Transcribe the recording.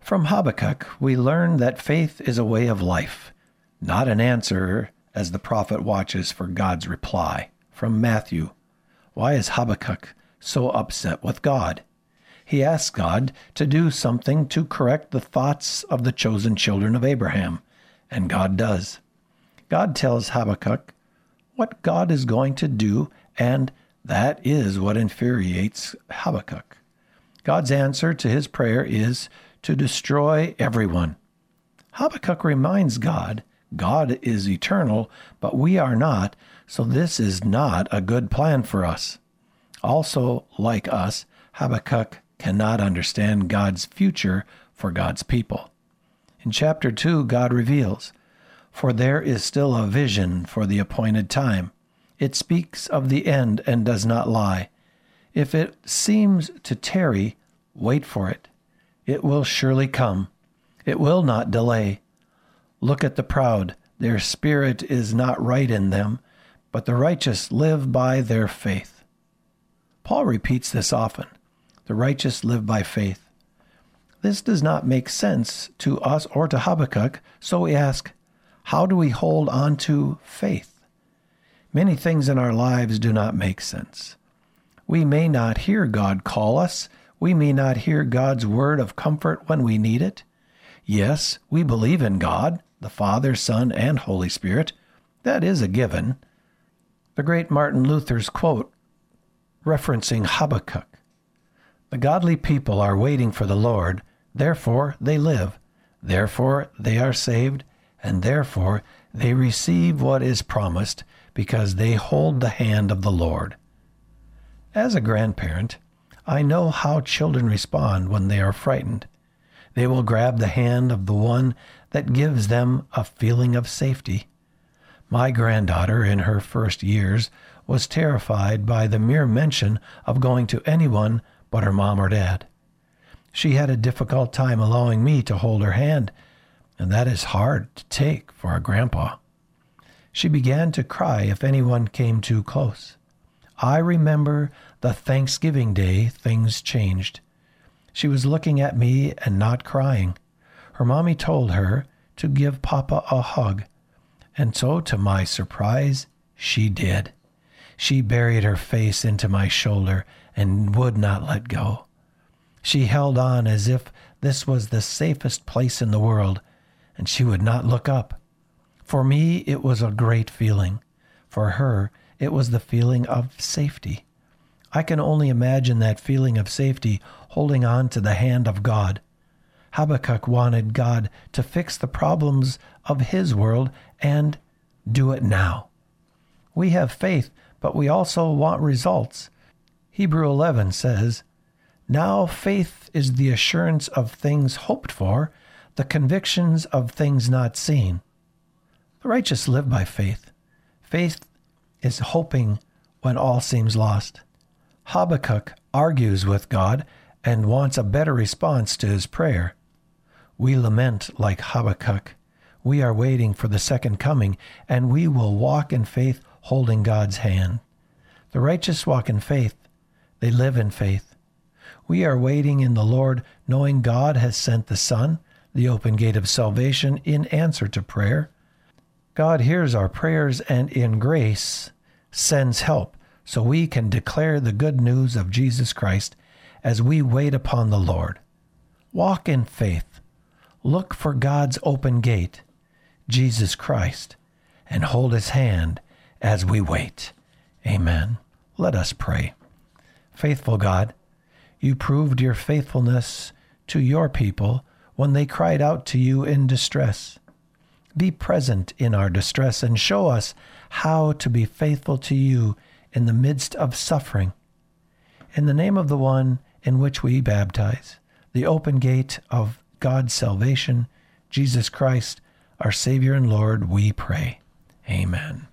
From Habakkuk, we learn that faith is a way of life, not an answer as the prophet watches for God's reply. From Matthew, why is Habakkuk so upset with God? He asks God to do something to correct the thoughts of the chosen children of Abraham, and God does. God tells Habakkuk what God is going to do, and that is what infuriates Habakkuk. God's answer to his prayer is to destroy everyone. Habakkuk reminds God is eternal, but we are not, so this is not a good plan for us. Also, like us, Habakkuk cannot understand God's future for God's people. In chapter 2, God reveals, "For there is still a vision for the appointed time. It speaks of the end and does not lie. If it seems to tarry, wait for it. It will surely come. It will not delay. Look at the proud. Their spirit is not right in them, but the righteous live by their faith." Paul repeats this often. The righteous live by faith. This does not make sense to us or to Habakkuk, so we ask, how do we hold on to faith? Many things in our lives do not make sense. We may not hear God call us. We may not hear God's word of comfort when we need it. Yes, we believe in God, the Father, Son, and Holy Spirit. That is a given. The great Martin Luther's quote, referencing Habakkuk, "The godly people are waiting for the Lord, therefore they live, therefore they are saved, and therefore they receive what is promised, because they hold the hand of the Lord." As a grandparent, I know how children respond when they are frightened. They will grab the hand of the one that gives them a feeling of safety. My granddaughter, in her first years, was terrified by the mere mention of going to anyone but her mom or dad. She had a difficult time allowing me to hold her hand, and that is hard to take for a grandpa. She began to cry if anyone came too close. I remember the Thanksgiving Day things changed. She was looking at me and not crying. Her mommy told her to give Papa a hug, and so, to my surprise, she did. She buried her face into my shoulder and would not let go. She held on as if this was the safest place in the world, and she would not look up. For me, it was a great feeling. For her, it was the feeling of safety. I can only imagine that feeling of safety holding on to the hand of God. Habakkuk wanted God to fix the problems of his world and do it now. We have faith, but we also want results. Hebrews 11 says, "Now faith is the assurance of things hoped for, the convictions of things not seen." The righteous live by faith. Faith is hoping when all seems lost. Habakkuk argues with God and wants a better response to his prayer. We lament like Habakkuk. We are waiting for the second coming, and we will walk in faith holding God's hand. The righteous walk in faith. They live in faith. We are waiting in the Lord, knowing God has sent the Son, the open gate of salvation, in answer to prayer. God hears our prayers and in grace sends help so we can declare the good news of Jesus Christ as we wait upon the Lord. Walk in faith. Look for God's open gate, Jesus Christ, and hold his hand as we wait. Amen. Let us pray. Faithful God, you proved your faithfulness to your people when they cried out to you in distress. Be present in our distress and show us how to be faithful to you in the midst of suffering. In the name of the one in which we baptize, the open gate of God's salvation, Jesus Christ, our Savior and Lord, we pray. Amen.